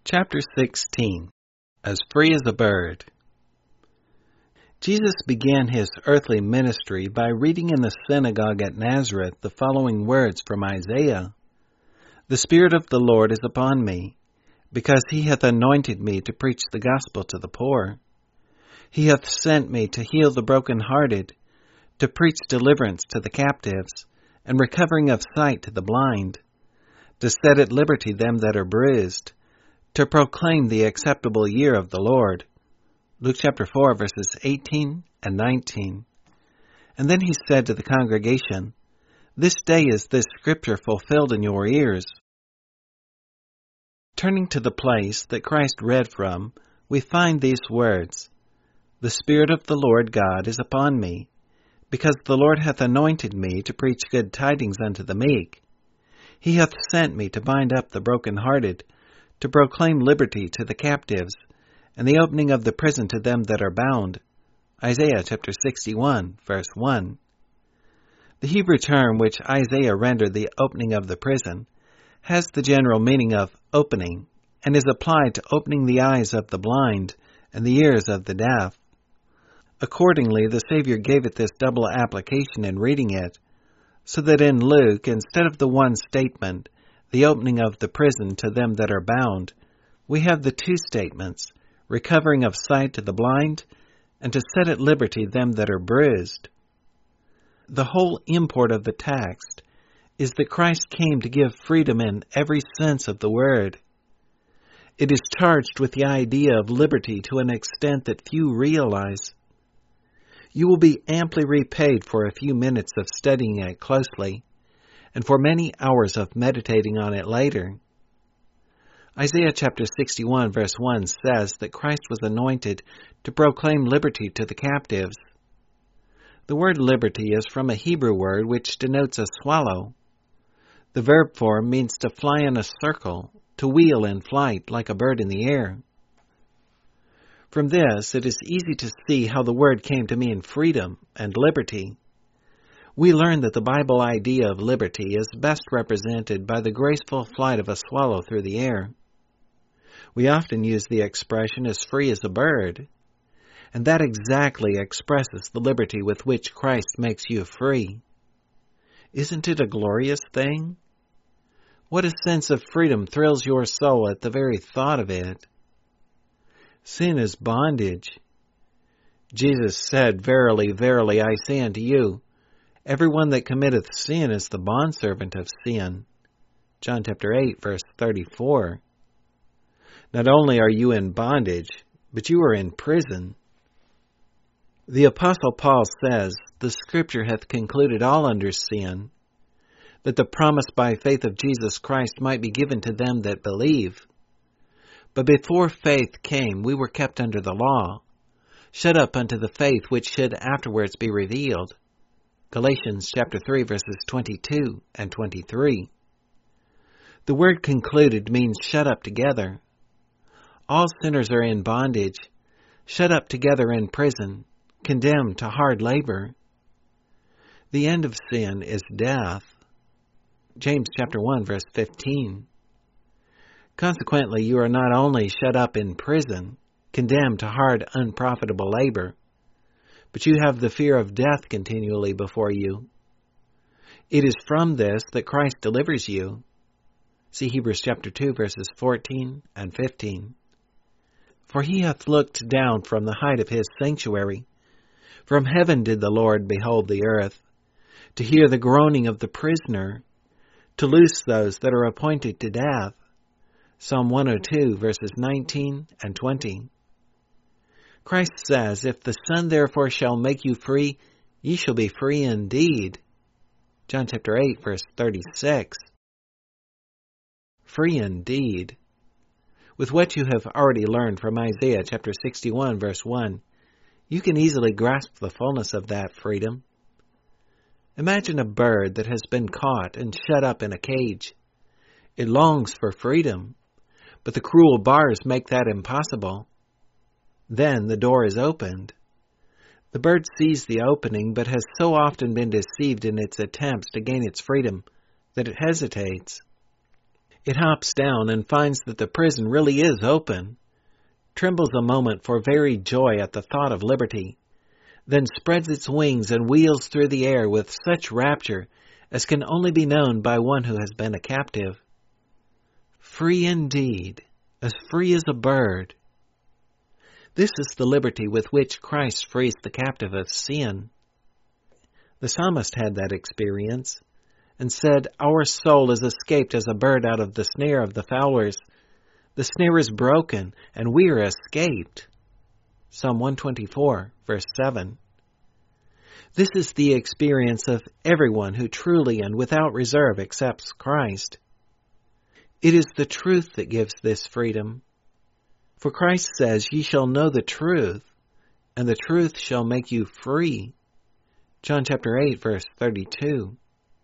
Chapter 16. As Free as a Bird. Jesus began his earthly ministry by reading in the synagogue at Nazareth the following words from Isaiah. The Spirit of the Lord is upon me, because he hath anointed me to preach the gospel to the poor. He hath sent me to heal the brokenhearted, to preach deliverance to the captives, and recovering of sight to the blind, to set at liberty them that are bruised, to proclaim the acceptable year of the Lord. Luke chapter 4, verses 18 and 19. And then he said to the congregation, This day is this scripture fulfilled in your ears. Turning to the place that Christ read from, we find these words, The Spirit of the Lord God is upon me, because the Lord hath anointed me to preach good tidings unto the meek. He hath sent me to bind up the brokenhearted, to proclaim liberty to the captives, and the opening of the prison to them that are bound. Isaiah chapter 61, verse 1. The Hebrew term which Isaiah rendered the opening of the prison has the general meaning of opening, and is applied to opening the eyes of the blind and the ears of the deaf. Accordingly, the Savior gave it this double application in reading it, so that in Luke, instead of the one statement, the opening of the prison to them that are bound, we have the two statements, recovering of sight to the blind, and to set at liberty them that are bruised. The whole import of the text is that Christ came to give freedom in every sense of the word. It is charged with the idea of liberty to an extent that few realize. You will be amply repaid for a few minutes of studying it closely, and for many hours of meditating on it later. Isaiah chapter 61 verse 1 says that Christ was anointed to proclaim liberty to the captives. The word liberty is from a Hebrew word which denotes a swallow. The verb form means to fly in a circle, to wheel in flight like a bird in the air. From this, it is easy to see how the word came to mean freedom and liberty. We learn that the Bible idea of liberty is best represented by the graceful flight of a swallow through the air. We often use the expression as free as a bird, and that exactly expresses the liberty with which Christ makes you free. Isn't it a glorious thing? What a sense of freedom thrills your soul at the very thought of it. Sin is bondage. Jesus said, Verily, verily, I say unto you, everyone that committeth sin is the bondservant of sin. John chapter 8, verse 34. Not only are you in bondage, but you are in prison. The Apostle Paul says, The Scripture hath concluded all under sin, that the promise by faith of Jesus Christ might be given to them that believe. But before faith came, we were kept under the law, shut up unto the faith which should afterwards be revealed. Galatians chapter 3 verses 22 and 23. The word concluded means shut up together. All sinners are in bondage, shut up together in prison, condemned to hard labor. The end of sin is death. James chapter 1 verse 15. Consequently, you are not only shut up in prison, condemned to hard, unprofitable labor, but you have the fear of death continually before you. It is from this that Christ delivers you. See Hebrews chapter 2 verses 14 and 15. For he hath looked down from the height of his sanctuary. From heaven did the Lord behold the earth, to hear the groaning of the prisoner, to loose those that are appointed to death. Psalm 102 verses 19 and 20. Christ says, If the Son therefore shall make you free, ye shall be free indeed. John chapter 8 verse 36. Free indeed. With what you have already learned from Isaiah chapter 61 verse 1, you can easily grasp the fullness of that freedom. Imagine a bird that has been caught and shut up in a cage. It longs for freedom, but the cruel bars make that impossible. Then the door is opened. The bird sees the opening, but has so often been deceived in its attempts to gain its freedom that it hesitates. It hops down and finds that the prison really is open, trembles a moment for very joy at the thought of liberty, then spreads its wings and wheels through the air with such rapture as can only be known by one who has been a captive. Free indeed, as free as a bird. This is the liberty with which Christ frees the captive of sin. The psalmist had that experience and said, "Our soul is escaped as a bird out of the snare of the fowlers. The snare is broken, and we are escaped." Psalm 124, verse 7. This is the experience of everyone who truly and without reserve accepts Christ. It is the truth that gives this freedom. For Christ says, "Ye shall know the truth, and the truth shall make you free." John chapter 8, verse 32.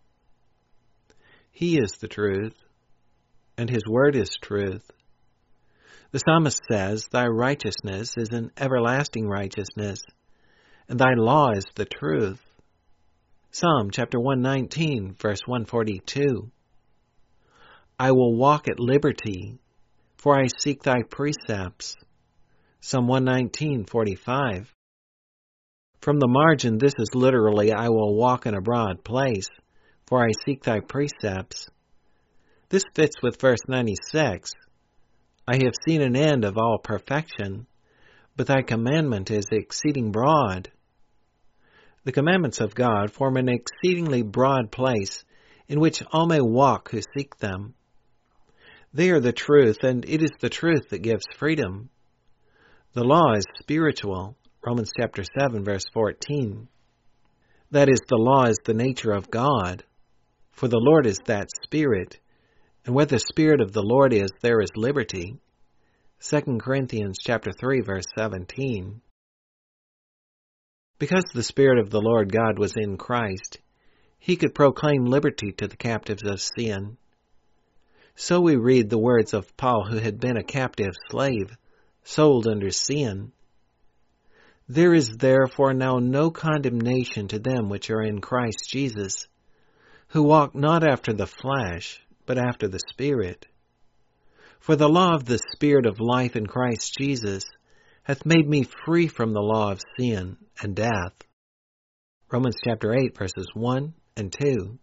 He is the truth, and His word is truth. The psalmist says, "Thy righteousness is an everlasting righteousness, and thy law is the truth." Psalm chapter 119, verse 142. "I will walk at liberty, for I seek thy precepts." Psalm 119:45. From the margin, this is literally, "I will walk in a broad place, for I seek thy precepts." This fits with verse 96. "I have seen an end of all perfection, but thy commandment is exceeding broad." The commandments of God form an exceedingly broad place in which all may walk who seek them. They are the truth, and it is the truth that gives freedom. The law is spiritual. Romans chapter 7, verse 14. That is, the law is the nature of God, for the Lord is that Spirit, and where the Spirit of the Lord is, there is liberty. 2 Corinthians chapter 3, verse 17. Because the Spirit of the Lord God was in Christ, He could proclaim liberty to the captives of sin. So we read the words of Paul, who had been a captive slave, sold under sin. "There is therefore now no condemnation to them which are in Christ Jesus, who walk not after the flesh, but after the Spirit. For the law of the Spirit of life in Christ Jesus hath made me free from the law of sin and death." Romans chapter 8, verses 1 and 2.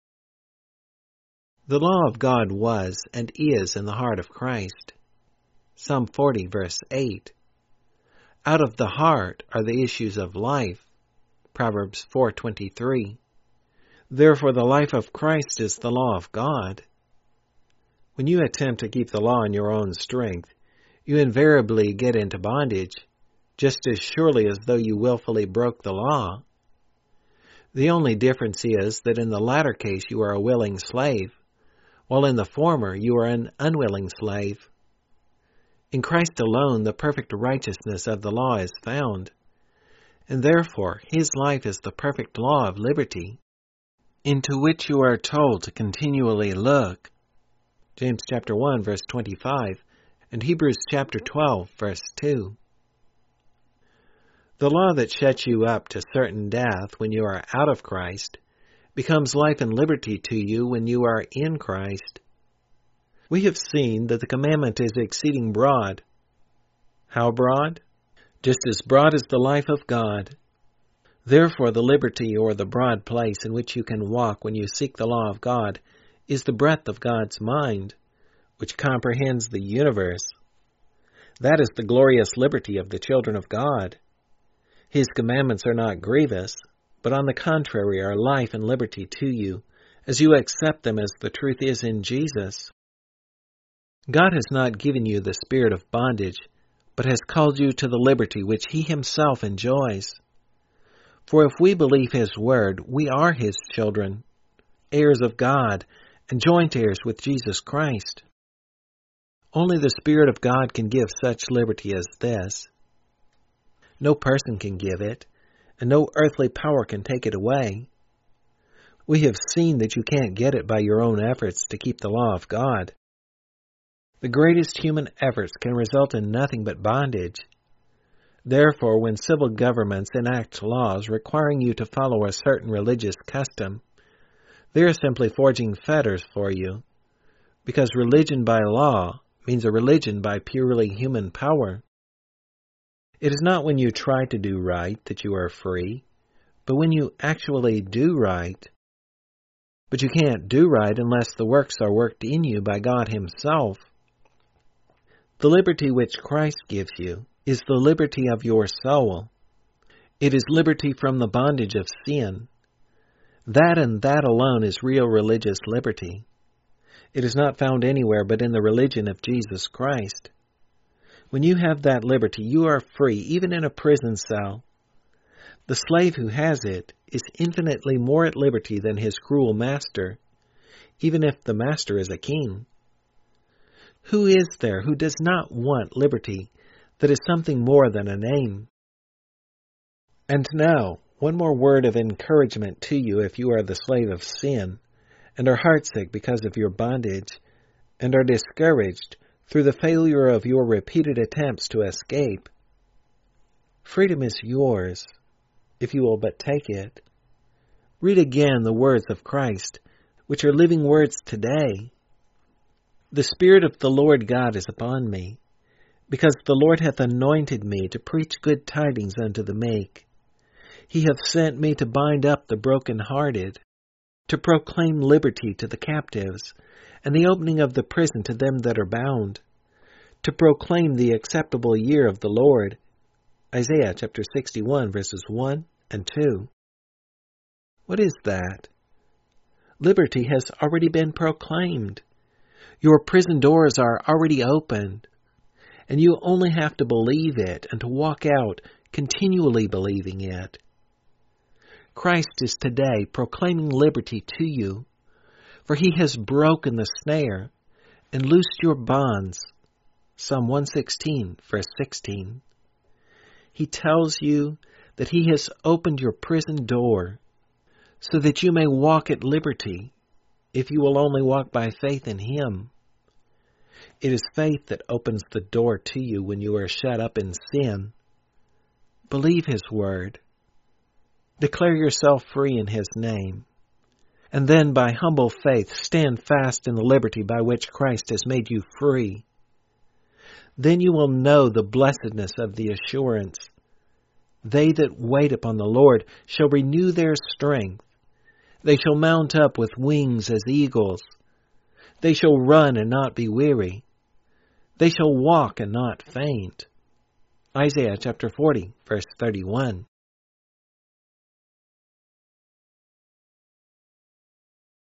The law of God was and is in the heart of Christ. Psalm 40, verse 8. "Out of the heart are the issues of life." Proverbs 4:23. Therefore the life of Christ is the law of God. When you attempt to keep the law in your own strength, you invariably get into bondage, just as surely as though you willfully broke the law. The only difference is that in the latter case you are a willing slave, while in the former you are an unwilling slave. In Christ alone the perfect righteousness of the law is found, and therefore His life is the perfect law of liberty, into which you are told to continually look. James chapter 1, verse 25, and Hebrews chapter 12, verse 2. The law that shuts you up to certain death when you are out of Christ becomes life and liberty to you when you are in Christ. We have seen that the commandment is exceeding broad. How broad? Just as broad as the life of God. Therefore the liberty or the broad place in which you can walk when you seek the law of God is the breadth of God's mind, which comprehends the universe. That is the glorious liberty of the children of God. His commandments are not grievous, but on the contrary are life and liberty to you, as you accept them as the truth is in Jesus. God has not given you the spirit of bondage, but has called you to the liberty which He Himself enjoys. For if we believe His word, we are His children, heirs of God, and joint heirs with Jesus Christ. Only the Spirit of God can give such liberty as this. No person can give it, and no earthly power can take it away. We have seen that you can't get it by your own efforts to keep the law of God. The greatest human efforts can result in nothing but bondage. Therefore, when civil governments enact laws requiring you to follow a certain religious custom, they are simply forging fetters for you, because religion by law means a religion by purely human power. It is not when you try to do right that you are free, but when you actually do right. But you can't do right unless the works are worked in you by God Himself. The liberty which Christ gives you is the liberty of your soul. It is liberty from the bondage of sin. That and that alone is real religious liberty. It is not found anywhere but in the religion of Jesus Christ. When you have that liberty, you are free, even in a prison cell. The slave who has it is infinitely more at liberty than his cruel master, even if the master is a king. Who is there who does not want liberty that is something more than a name? And now, one more word of encouragement to you if you are the slave of sin, and are heartsick because of your bondage, and are discouraged through the failure of your repeated attempts to escape. Freedom is yours, if you will but take it. Read again the words of Christ, which are living words today. The Spirit of the Lord God is upon me, because the Lord hath anointed me to preach good tidings unto the meek. He hath sent me to bind up the brokenhearted, to proclaim liberty to the captives, and the opening of the prison to them that are bound, to proclaim the acceptable year of the Lord. Isaiah chapter 61, verses 1 and 2. What is that? Liberty has already been proclaimed. Your prison doors are already opened, and you only have to believe it and to walk out continually believing it. Christ is today proclaiming liberty to you, for He has broken the snare and loosed your bonds. Psalm 116, verse 16. He tells you that He has opened your prison door so that you may walk at liberty if you will only walk by faith in Him. It is faith that opens the door to you when you are shut up in sin. Believe His word. Declare yourself free in His name. And then by humble faith stand fast in the liberty by which Christ has made you free. Then you will know the blessedness of the assurance. They that wait upon the Lord shall renew their strength. They shall mount up with wings as eagles. They shall run and not be weary. They shall walk and not faint. Isaiah chapter 40, verse 31.